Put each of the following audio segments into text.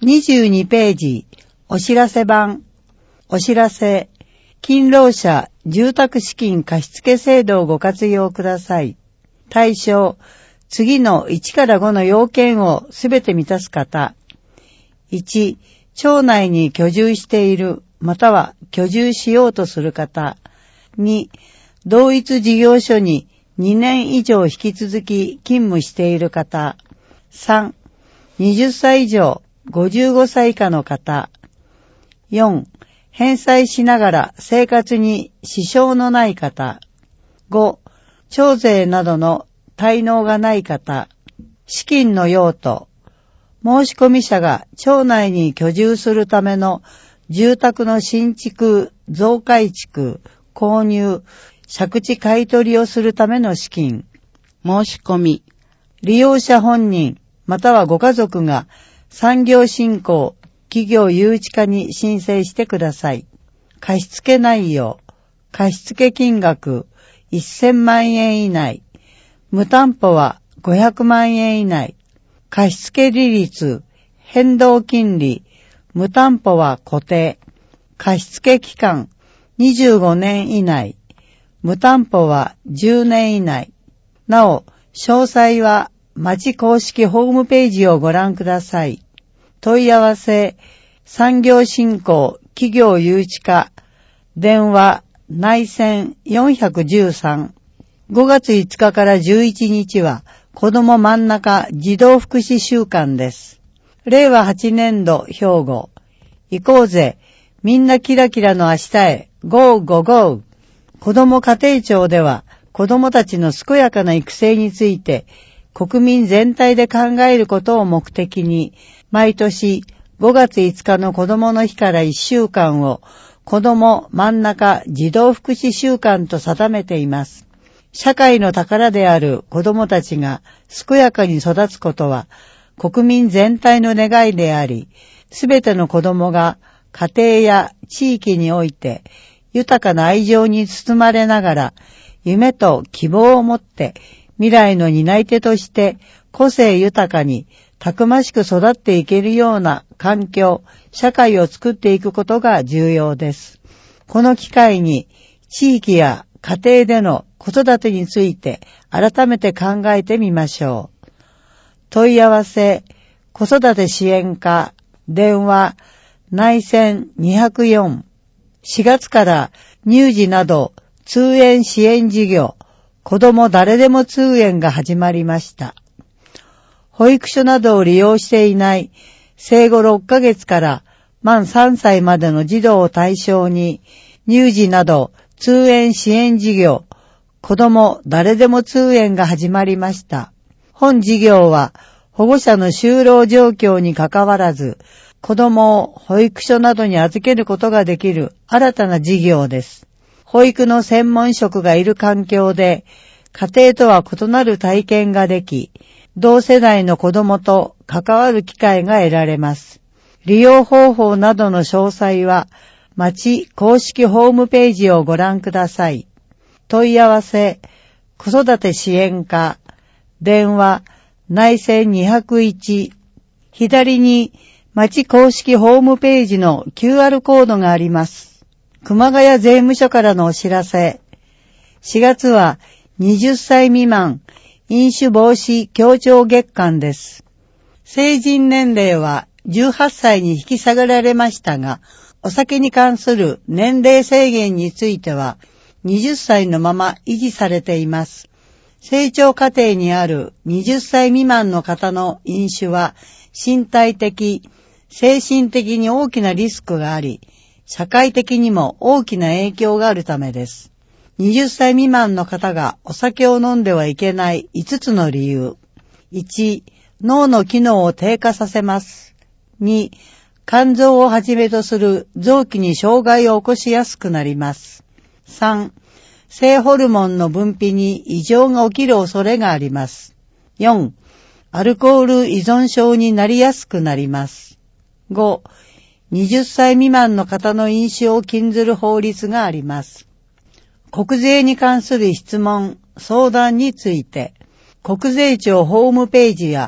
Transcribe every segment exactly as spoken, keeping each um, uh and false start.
にじゅうにページ、お知らせ版、お知らせ、勤労者住宅資金貸付制度をご活用ください。対象、次のいちからごの要件をすべて満たす方。いち、町内に居住している、または居住しようとする方。に、同一事業所ににねん以上引き続き勤務している方。さん、はたち以上、ごじゅうごさい以下の方。よん、返済しながら生活に支障のない方。ご、徴税などの滞納がない方。資金の用途。申込者が町内に居住するための住宅の新築、増改築、購入、借地買取をするための資金。申し込み。利用者本人、またはご家族が産業振興、企業誘致課に申請してください。貸付内容。貸付金額せんまんえん以内。無担保はごひゃくまんえん以内。貸付利率、変動金利、無担保は固定。貸付期間、にじゅうごねん以内。無担保はじゅうねん以内。なお、詳細は町公式ホームページをご覧ください。問い合わせ、産業振興企業誘致課、電話、内線よんいちさん。ごがついつかからじゅういちにちは、子ども真ん中児童福祉週間です。れいわはちねんど兵庫。行こうぜ。みんなキラキラの明日へ。ゴーゴーゴー。子ども家庭庁では、子どもたちの健やかな育成について、国民全体で考えることを目的に、毎年ごがついつかの子どもの日からいっしゅうかんを、子ども真ん中児童福祉週間と定めています。社会の宝である子どもたちが健やかに育つことは、国民全体の願いであり、すべての子どもが家庭や地域において豊かな愛情に包まれながら、夢と希望を持って未来の担い手として個性豊かにたくましく育っていけるような環境、社会を作っていくことが重要です。この機会に地域や家庭での子育てについて改めて考えてみましょう。問い合わせ、子育て支援課、電話、内線にひゃくよん。しがつから乳児など通園支援事業、子ども誰でも通園が始まりました。保育所などを利用していない生後ろっかげつから満さんさいまでの児童を対象に乳児など通園支援事業、子ども誰でも通園が始まりました。本事業は保護者の就労状況にかかわらず、子どもを保育所などに預けることができる新たな事業です。保育の専門職がいる環境で、家庭とは異なる体験ができ、同世代の子どもと関わる機会が得られます。利用方法などの詳細は、町公式ホームページをご覧ください。問い合わせ、子育て支援課、電話、内線にひゃくいち、左に町公式ホームページの キューアール コードがあります。熊谷税務署からのお知らせ。しがつははたち未満飲酒防止協調月間です。成人年齢はじゅうはっさいに引き下げられましたが、お酒に関する年齢制限についてははたちのまま維持されています。成長過程にあるはたち未満の方の飲酒は身体的、精神的に大きなリスクがあり、社会的にも大きな影響があるためです。はたち未満の方がお酒を飲んではいけないいつつの理由。いち、脳の機能を低下させます。に、肝臓をはじめとする臓器に障害を起こしやすくなります。さん、性ホルモンの分泌に異常が起きる恐れがあります。よん、アルコール依存症になりやすくなります。ご、はたち未満の方の飲酒を禁ずる法律があります。国税に関する質問、相談について、国税庁ホームページや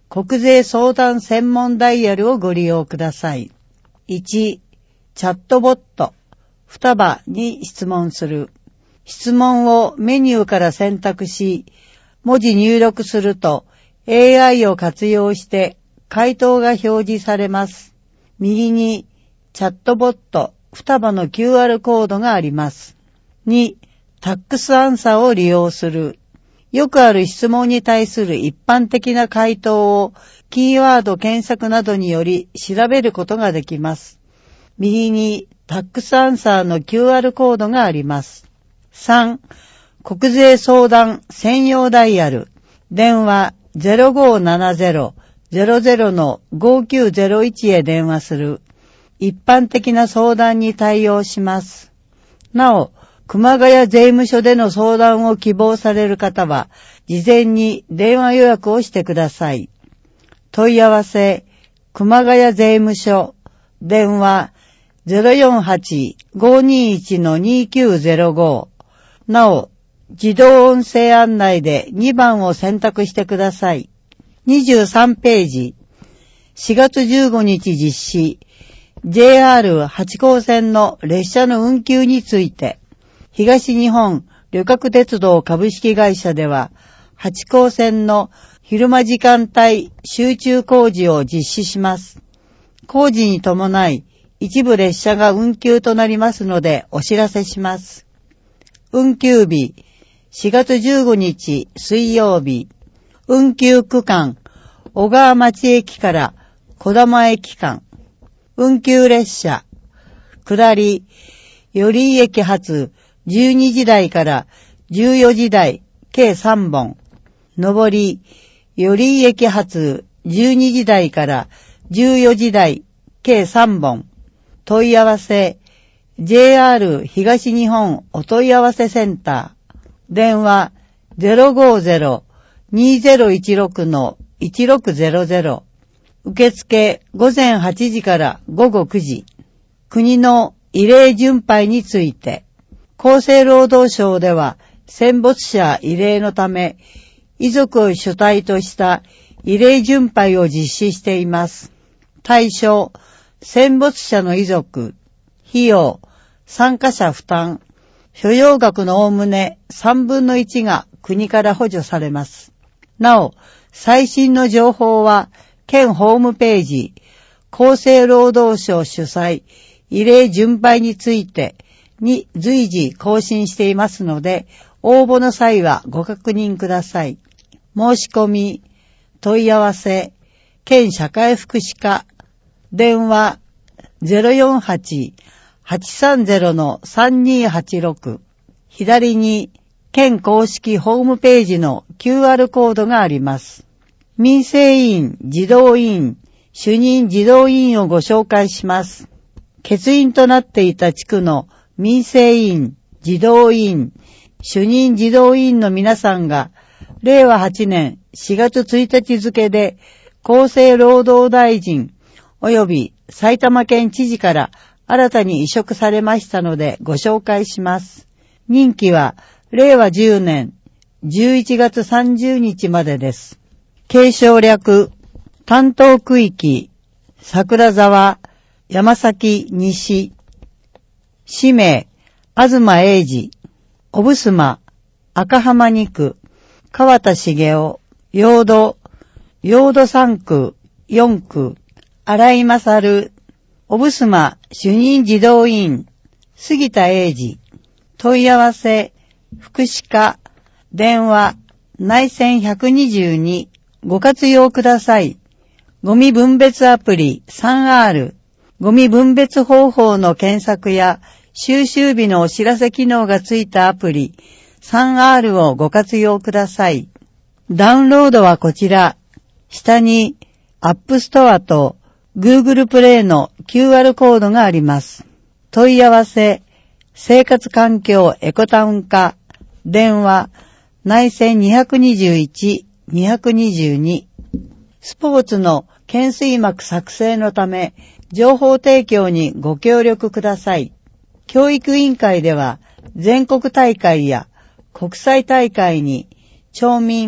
国税相談専門ダイヤルをご利用ください。いち、チャットボット、双葉に質問する。質問をメニューから選択し、文字入力すると エーアイ を活用して回答が表示されます。右にチャットボット、双葉の キューアール コードがあります。に、タックスアンサーを利用する。よくある質問に対する一般的な回答をキーワード検索などにより調べることができます。右にタックスアンサーの キューアール コードがあります。さん、国税相談専用ダイヤル。電話 ゼロごーななゼロ ゼロゼロ のごきゅうゼロいち へ電話する。一般的な相談に対応します。なお、熊谷税務署での相談を希望される方は、事前に電話予約をしてください。問い合わせ、熊谷税務署、電話 ゼロよんはち ごーにーいち のにきゅうゼロご。なお、自動音声案内でにばんを選択してください。にじゅうさんページ、しがつじゅうごにち実施、ジェイアールはち 号線の列車の運休について、東日本旅客鉄道株式会社では、はち号線の昼間時間帯集中工事を実施します。工事に伴い、一部列車が運休となりますのでお知らせします。運休日、しがつじゅうごにち水曜日、運休区間、小川町駅から小玉駅間、運休列車、下り、寄居駅発じゅうにじ台からじゅうよじ台計さんぼん、上り、寄居駅発じゅうにじ台からじゅうよじ台計さんぼん、問い合わせ、ジェイアール 東日本お問い合わせセンター、電話 ゼロごーゼロ にーゼロいちろく のいちろくゼロゼロ、受付ごぜんはちじからごごくじ、国の慰霊巡拝について、厚生労働省では戦没者慰霊のため、遺族を主体とした慰霊巡拝を実施しています。対象、戦没者の遺族、費用、参加者負担、所要額のおおむねさんぶんのいちが国から補助されます。なお、最新の情報は、県ホームページ、厚生労働省主催、慰霊巡拝についてに随時更新していますので、応募の際はご確認ください。申し込み、問い合わせ、県社会福祉課、電話 ゼロよんはち はちさんゼロ のさんにーはちろく、左に県公式ホームページの キューアール コードがあります。民生委員、児童委員、主任児童委員をご紹介します。欠員となっていた地区の民生委員、児童委員、主任児童委員の皆さんが、れいわはちねんしがつついたち付で厚生労働大臣及び埼玉県知事から新たに委嘱されましたのでご紹介します。任期はれいわじゅうねんじゅういちがつさんじゅうにちまでです。継承略、担当区域、桜沢、山崎西、氏名、東英二、小布施、赤浜に区、川田茂雄、陽土、陽土さんく、よんく、荒井勝、小布施主任児童委員、杉田英二、問い合わせ、福祉課、電話、内線ひゃくにじゅうに、ご活用ください。ゴミ分別アプリ スリーアール、ゴミ分別方法の検索や収集日のお知らせ機能がついたアプリ スリーアール をご活用ください。ダウンロードはこちら。下に App Store と Google Play の キューアール コードがあります。問い合わせ、生活環境エコタウン化、電話、内線ににじゅういち、ににじゅうに。スポーツの懸垂幕作成のため、情報提供にご協力ください。教育委員会では、全国大会や国際大会に、町民、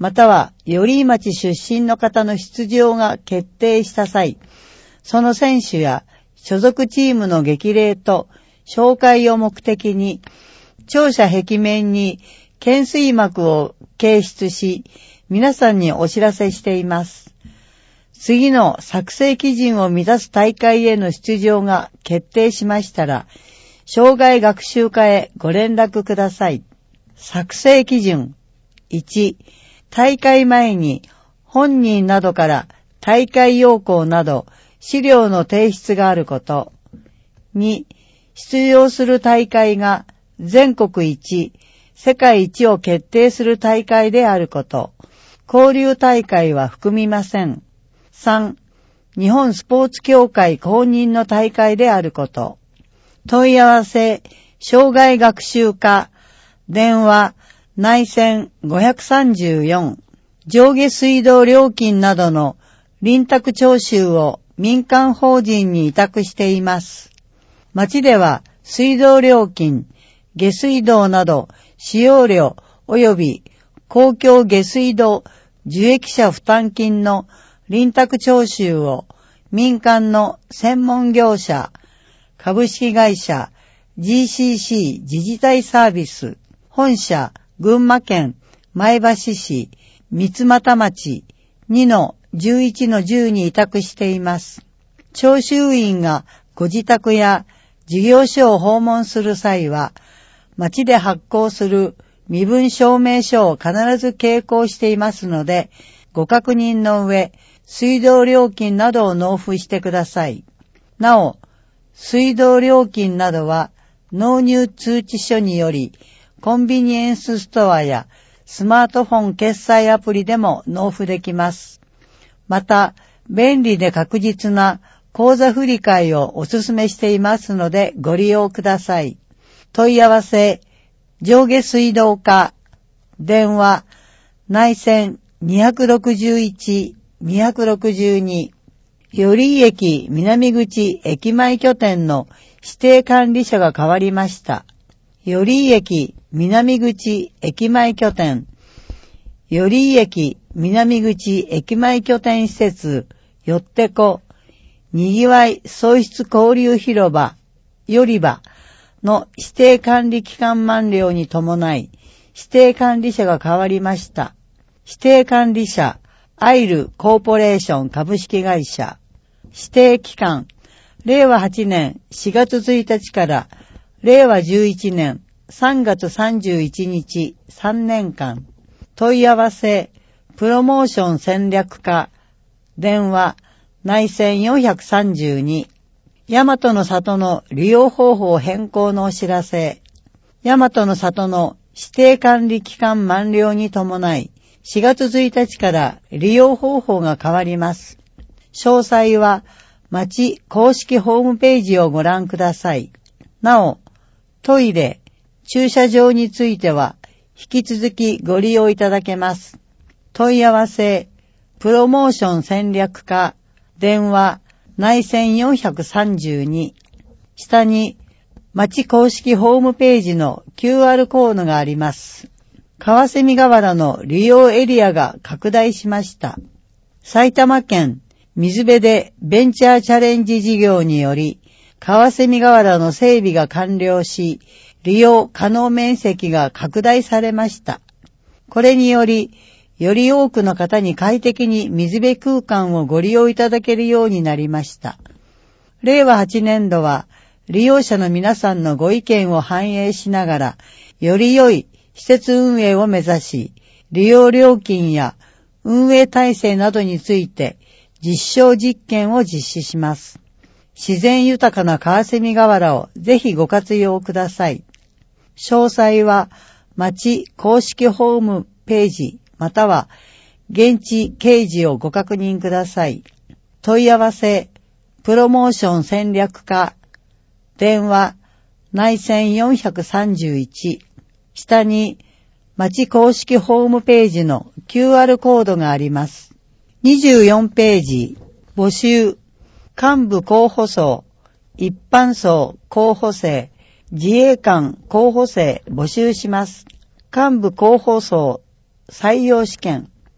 または寄居町出身の方の出場が決定した際、その選手や所属チームの激励と紹介を目的に、庁舎壁面に懸垂幕を掲出し、皆さんにお知らせしています。次の作成基準を満たす大会への出場が決定しましたら、障害学習課へご連絡ください。作成基準。いち、大会前に本人などから大会要項など資料の提出があること。に、出場する大会が全国一、世界一を決定する大会であること。交流大会は含みません。さん、日本スポーツ協会公認の大会であること。問い合わせ、障害学習課、電話、内線ごひゃくさんじゅうよん、上下水道料金などの臨宅徴収を民間法人に委託しています。町では水道料金、下水道など使用料及び公共下水道受益者負担金の臨宅徴収を民間の専門業者、株式会社 ジーシーシー 自治体サービス、本社群馬県前橋市三俣町 にのじゅういちのじゅう に委託しています。徴収員がご自宅や事業所を訪問する際は、町で発行する身分証明書を必ず携行していますので、ご確認の上、水道料金などを納付してください。なお、水道料金などは納入通知書により、コンビニエンスストアやスマートフォン決済アプリでも納付できます。また、便利で確実な口座振替をお勧めしていますのでご利用ください。問い合わせ、上下水道課、電話、内線にろくいち、にろくに、寄居駅南口駅前拠点の指定管理者が変わりました。寄居駅南口駅前拠点、寄居駅南口駅前拠点施設、よってこ、にぎわい創出交流広場、よりばの指定管理期間満了に伴い、指定管理者が変わりました。指定管理者、アイルコーポレーション株式会社。指定期間、れいわはちねんしがつついたちかられいわじゅういちねんさんがつさんじゅういちにちさんねんかん。問い合わせ、プロモーション戦略課、電話、内線よんひゃくさんじゅうに、大和の里の利用方法変更のお知らせ、大和の里の指定管理期間満了に伴い、しがつついたちから利用方法が変わります。詳細は、町公式ホームページをご覧ください。なお、トイレ、駐車場については、引き続きご利用いただけます。問い合わせ、プロモーション戦略課、電話、内線よんひゃくさんじゅうに、下に、町公式ホームページの キューアール コードがあります。川蝉河原の利用エリアが拡大しました。埼玉県水辺でベンチャーチャレンジ事業により、川蝉河原の整備が完了し、利用可能面積が拡大されました。これにより、より多くの方に快適に水辺空間をご利用いただけるようになりました。れいわはちねんどは、利用者の皆さんのご意見を反映しながら、より良い施設運営を目指し、利用料金や運営体制などについて実証実験を実施します。自然豊かな川蝉河原をぜひご活用ください。詳細は町公式ホームページまたは現地掲示をご確認ください。問い合わせ、プロモーション戦略課、電話、内線よんひゃくさんじゅういち、下に町公式ホームページの キューアール コードがあります。にじゅうよんページ、募集、幹部候補層、一般層候補生、自衛官候補生募集します。幹部候補層採用試験。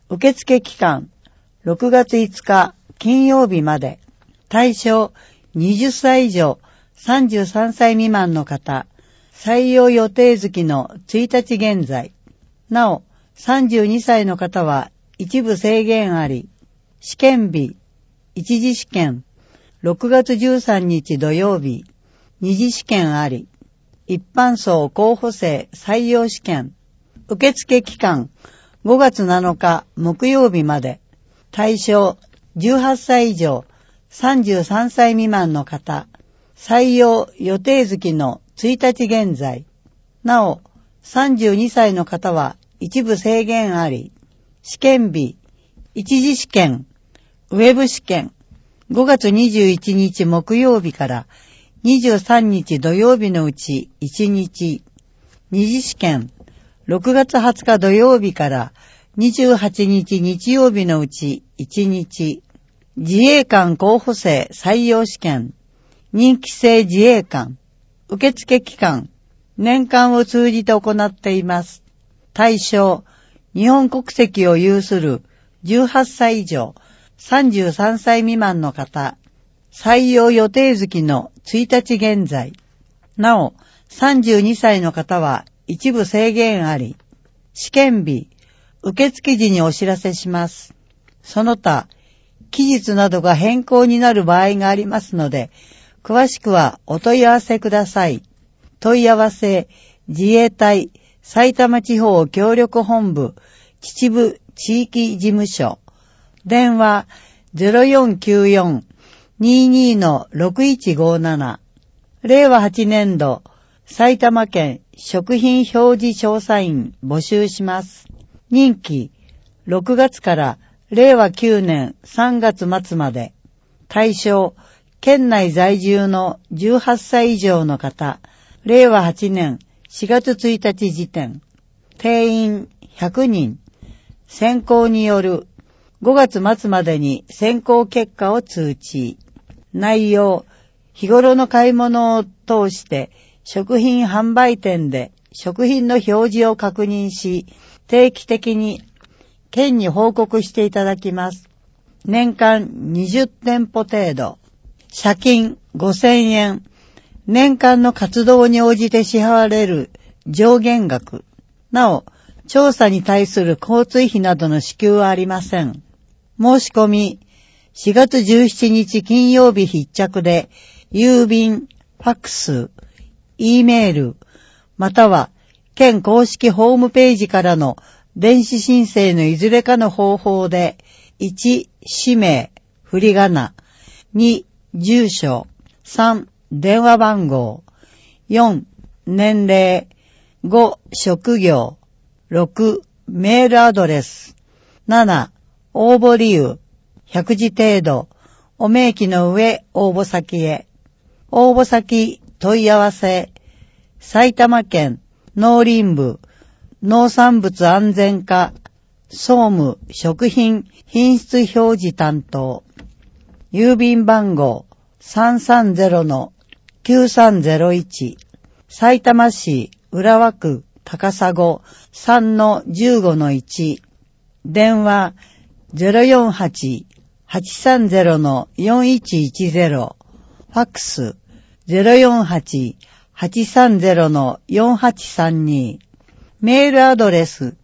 受付期間、ろくがついつか金曜日まで。対象、はたち以上、さんじゅうさんさい未満の方。採用予定月のいちにち現在。なお、さんじゅうにさいの方は一部制限あり。試験日、一次試験、ろくがつじゅうさんにち土曜日。二次試験あり。一般層候補生採用試験。受付期間、ごがつなのか木曜日まで。対象、じゅうはっさい以上、さんじゅうさんさい未満の方。採用予定月のいちにち現在。なお、さんじゅうにさいの方は一部制限あり。試験日、一次試験、ウェブ試験、ごがつにじゅういちにち木曜日からにじゅうさんにち土曜日のうちいちにち。二次試験、ろくがつはつか土曜日からにじゅうはちにち日曜日のうちいちにち。自衛官候補生採用試験、任期制自衛官。受付期間、年間を通じて行っています。対象、日本国籍を有するじゅうはっさい以上、さんじゅうさんさい未満の方。採用予定月のいちにち現在。なお、さんじゅうにさいの方は一部制限あり。試験日、受付時にお知らせします。その他、期日などが変更になる場合がありますので、詳しくはお問い合わせください。問い合わせ、自衛隊埼玉地方協力本部秩父地域事務所。電話 ゼロよんきゅうよん にーにー のろくいちごーなな。れいわはちねんど埼玉県食品表示調査員募集します。任期ろくがつかられいわきゅうねんさんがつ末まで。対象、県内在住のじゅうはっさい以上の方。れいわはちねんしがつついたち時点。定員ひゃくにん。選考によるごがつ末までに選考結果を通知。内容、日頃の買い物を通して食品販売店で食品の表示を確認し、定期的に県に報告していただきます。年間にじゅってんぽ程度。謝金ごせんえん。年間の活動に応じて支払われる上限額。なお、調査に対する交通費などの支給はありません。申し込み、しがつじゅうしちにち金曜日必着で、郵便、ファックス、Eメール、または県公式ホームページからの電子申請のいずれかの方法で、いち、氏名、振り仮名、に、住所、さん、電話番号、よん、年齢、ご、職業、ろく、メールアドレス、なな、応募理由、ひゃくじ程度、お明記の上応募先へ。応募先、問い合わせ、埼玉県農林部農産物安全課総務食品品質表示担当。郵便番号 さんさんゼロのきゅうさんゼロいち さいたま市浦和区高砂 さんのじゅうごのいち 電話 ゼロよんはち はちさんゼロのよんいちいちゼロ ファックス ゼロよんはち はちさんゼロのよんはちさんに メールアドレス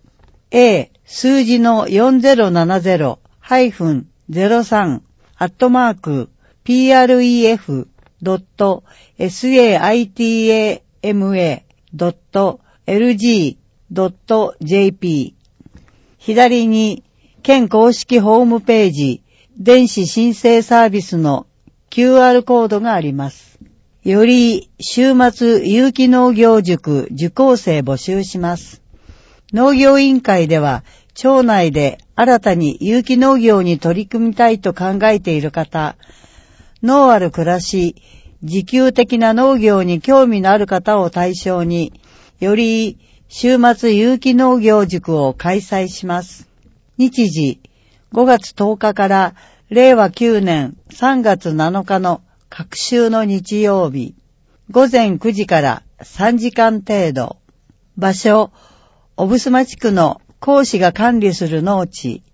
A 数字のよんゼロななゼロ ゼロさん アットマーク ピーアールイーエフ ドット サイタマ ドット エルジー ドット ジェーピー 左に県公式ホームページ電子申請サービスの キューアール コードがあります。より週末有機農業塾受講生募集します。農業委員会では町内で新たに有機農業に取り組みたいと考えている方、農ある暮らし、自給的な農業に興味のある方を対象に、より週末有機農業塾を開催します。日時、ごがつとおかかられいわきゅうねんさんがつなのかの各週の日曜日、ごぜんくじからさんじかん程度。場所、小布施地区の講師が管理する農地、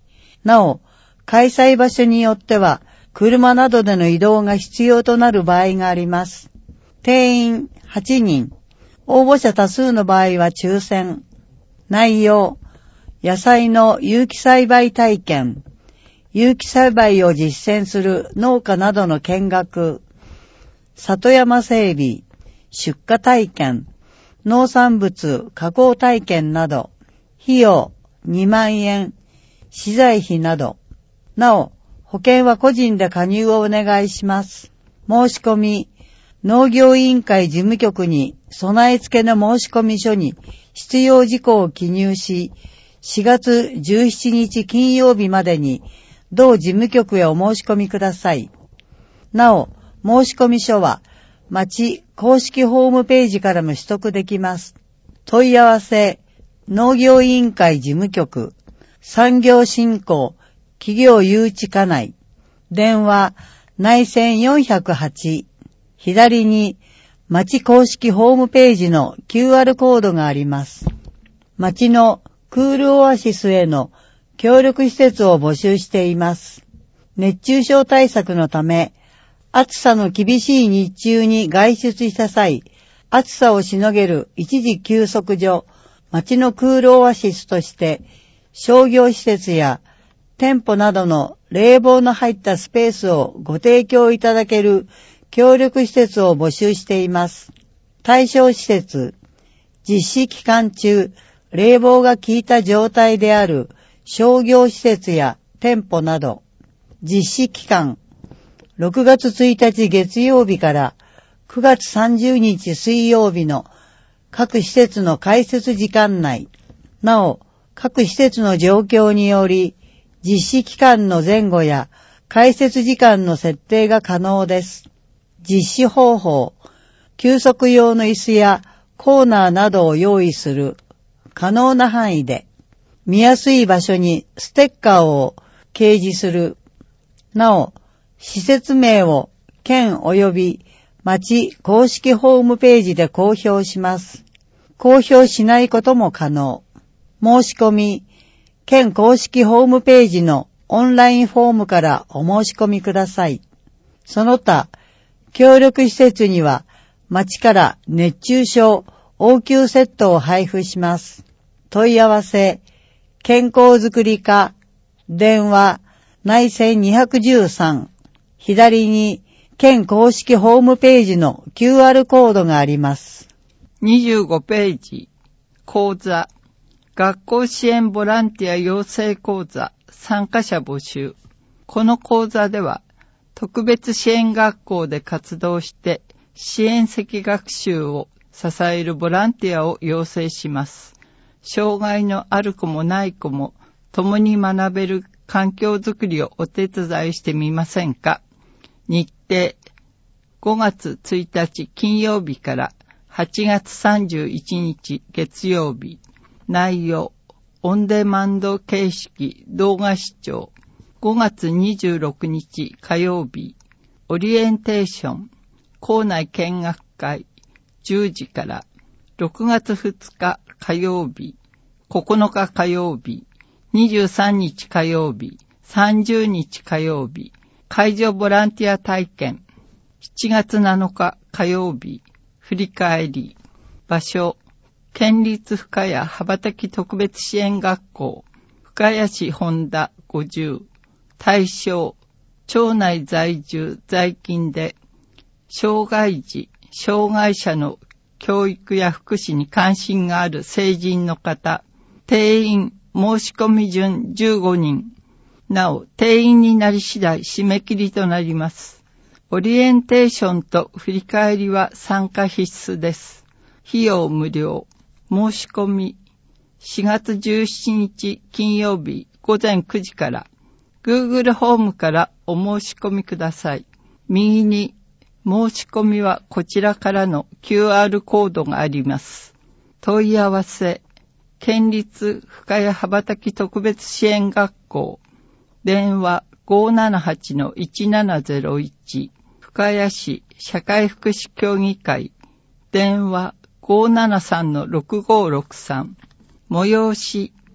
なお、開催場所によっては、車などでの移動が必要となる場合があります。定員はちにん、応募者多数の場合は抽選。内容、野菜の有機栽培体験、有機栽培を実践する農家などの見学、里山整備、出荷体験、農産物加工体験など、費用にまんえん、資材費など。なお、保険は個人で加入をお願いします。申し込み、農業委員会事務局に備え付けの申込書に必要事項を記入し、しがつじゅうしちにち金曜日までに同事務局へお申し込みください。なお、申込書は町公式ホームページからも取得できます。問い合わせ、農業委員会事務局、産業振興、企業誘致課内、電話、内線よんひゃくはち、左に町公式ホームページの キューアール コードがあります。町のクールオアシスへの協力施設を募集しています。熱中症対策のため、暑さの厳しい日中に外出した際、暑さをしのげる一時休息所、町のクールオアシスとして、商業施設や店舗などの冷房の入ったスペースをご提供いただける協力施設を募集しています。対象施設、実施期間中、冷房が効いた状態である商業施設や店舗など、実施期間、ろくがつついたち月曜日からくがつさんじゅうにち水曜日の各施設の開設時間内、なお、各施設の状況により、実施期間の前後や開設時間の設定が可能です。実施方法、休息用の椅子やコーナーなどを用意する。可能な範囲で、見やすい場所にステッカーを掲示する。なお、施設名を県及び町公式ホームページで公表します。公表しないことも可能。申し込み、県公式ホームページのオンラインフォームからお申し込みください。その他、協力施設には町から熱中症応急セットを配布します。問い合わせ、健康づくり課、電話、内線にひゃくじゅうさん、左に県公式ホームページの キューアール コードがあります。 にじゅうごページ、講座、学校支援ボランティア養成講座、参加者募集。この講座では、特別支援学校で活動して支援的学習を支えるボランティアを養成します。障害のある子もない子も共に学べる環境づくりをお手伝いしてみませんか。日程、ごがつついたち金曜日からはちがつさんじゅういちにち月曜日。内容、オンデマンド形式動画視聴。ごがつにじゅうろくにち火曜日。オリエンテーション、校内見学会じゅうじから。ろくがつふつか火曜日。ここのか火曜日。にじゅうさんにち火曜日。さんじゅうにち火曜日。介助ボランティア体験。しちがつなのか火曜日。振り返り。場所。県立深谷羽ばたき特別支援学校。深谷市本田ごじゅう。対象。町内在住在勤で、障害児、障害者の教育や福祉に関心がある成人の方。定員、申し込み順じゅうごにん。なお、定員になり次第締め切りとなります。オリエンテーションと振り返りは参加必須です。費用無料。申し込み、しがつじゅうしちにち金曜日ごぜんくじから、Google ホームからお申し込みください。右に、申し込みはこちらからの キューアール コードがあります。問い合わせ、県立深谷羽ばたき特別支援学校。電話 ごーななはちのいちななゼロいち。深谷市社会福祉協議会。電話 ごーななさんのろくごーろくさん。催し、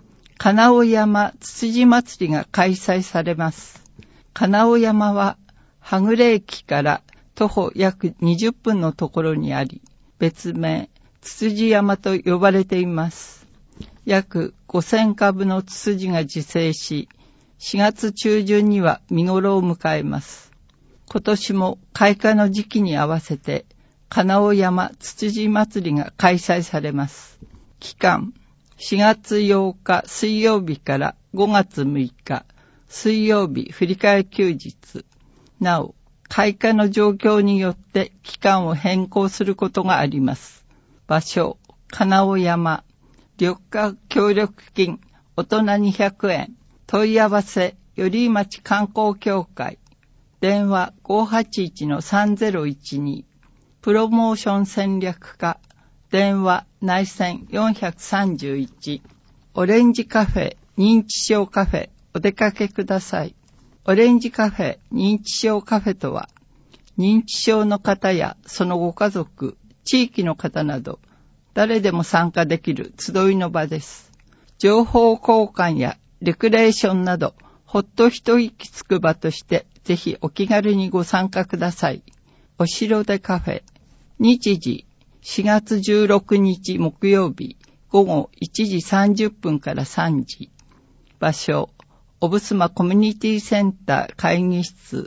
金尾山つつじ祭りが開催されます。金尾山は、はぐれ駅から徒歩約にじゅっぷんのところにあり、別名、つつじ山と呼ばれています。約ごせんかぶのツツジが自生し、しがつ中旬には見頃を迎えます。今年も開花の時期に合わせて、金尾山つつじ祭りが開催されます。期間、しがつようか水曜日からごがつむいか水曜日振り替え休日。なお、開花の状況によって期間を変更することがあります。場所、金尾山。緑化協力金、大人にひゃくえん。問い合わせ、寄居町観光協会。電話 ごーはちいちのさんぜろいちに。プロモーション戦略課。電話内線よんさんいち。オレンジカフェ、認知症カフェ、お出かけください。オレンジカフェ、認知症カフェとは、認知症の方やそのご家族、地域の方など、誰でも参加できる集いの場です。情報交換やレクレーションなど、ほっと一息つく場として、ぜひお気軽にご参加ください。お城でカフェ。日時、しがつじゅうろくにち木曜日、ごごいちじさんじゅっぷんからさんじ。場所、おぶすまコミュニティセンター会議室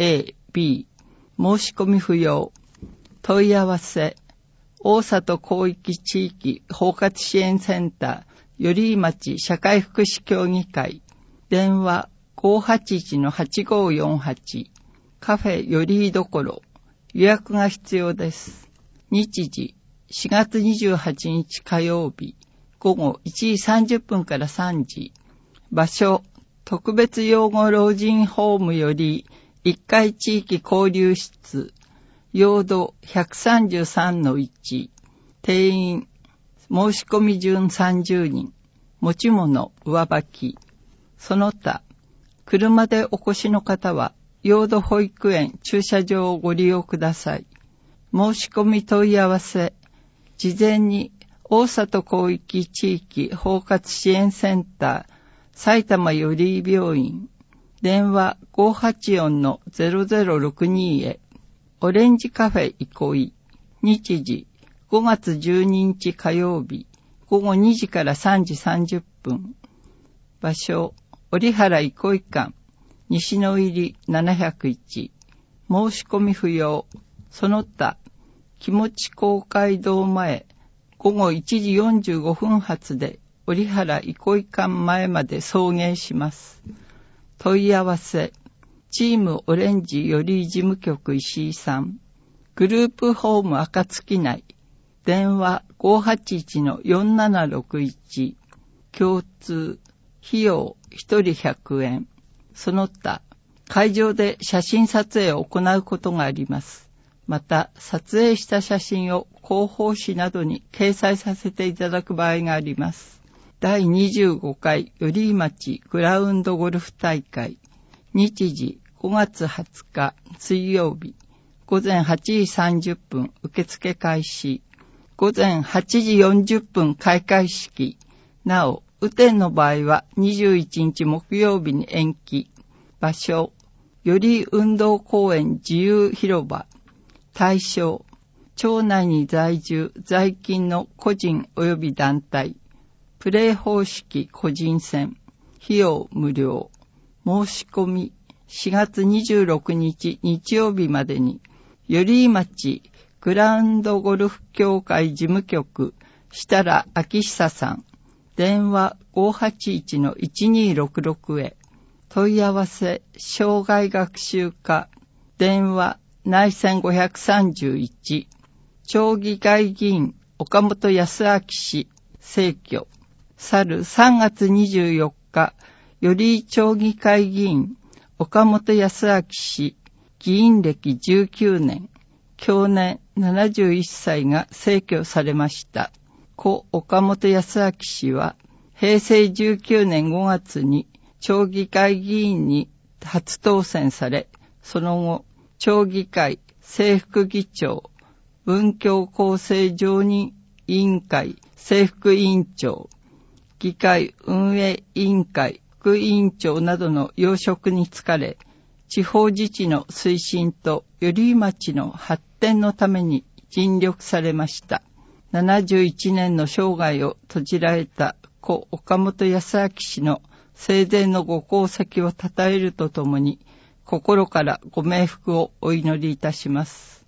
A、B。申し込み不要。問い合わせ、大里広域地域包括支援センター、寄居町社会福祉協議会。電話 ごーはちいちのはちごーよんはち。カフェよりどころ。予約が必要です。日時、しがつにじゅうはちにち火曜日、ごごいちじさんじゅっぷんからさんじ。場所、特別養護老人ホームよりいっかい地域交流室。用土 ひゃくさんじゅうさんのいち。定員、申し込み順さんじゅうにん。持ち物、上履き。その他、車でお越しの方は、用土保育園駐車場をご利用ください。申し込み問い合わせ、事前に大里広域地域包括支援センター、埼玉より病院、電話 ごーはちよんのぜろぜろろくに へ。オレンジカフェ憩い。日時、ごがつじゅうににち火曜日、ごごにじからさんじさんじゅっぷん。場所、折原憩い館、西の入りななひゃくいち。申し込み不要。その他、気持ち公会堂前、ごごいちじよんじゅうごふん発で、折原憩い館前まで送迎します。問い合わせ、チームオレンジより事務局石井さん。グループホーム暁内。電話 ごーはちいちのよんななろくいち。共通。費用ひとりひゃくえん。その他、会場で写真撮影を行うことがあります。また、撮影した写真を広報誌などに掲載させていただく場合があります。だいにじゅうごかい寄居町グラウンドゴルフ大会。日時ごがつはつか水曜日。ごぜんはちじさんじゅっぷん受付開始。ごぜんはちじよんじゅっぷん開会式。なお、雨天の場合はにじゅういちにち木曜日に延期。場所、より運動公園自由広場。対象、町内に在住、在勤の個人及び団体。プレー方式個人戦。費用無料。申し込み、しがつにじゅうろくにち日曜日までに、寄居町グラウンドゴルフ協会事務局、設楽明久さん。電話 ごーはちいちのいちにろくろく へ。問い合わせ、障害学習課。電話、内線ごひゃくさんじゅういち。町議会議員、岡本康明氏、逝去。去るさんがつにじゅうよっか、寄居町議会議員、岡本康明氏、議員歴じゅうきゅうねん、去年ななじゅういっさいが逝去されました。故岡本康明氏は、へいせいじゅうきゅうねんごがつに町議会議員に初当選され、その後、町議会正副議長、文教構成常任委員会正副委員長、 議会運営委員会副委員長などの要職に就かれ、地方自治の推進と寄居町の発展のために尽力されました。ななじゅういちねんの生涯を閉じられた故岡本康明氏の生前のご功績を称えるとともに、心からご冥福をお祈りいたします。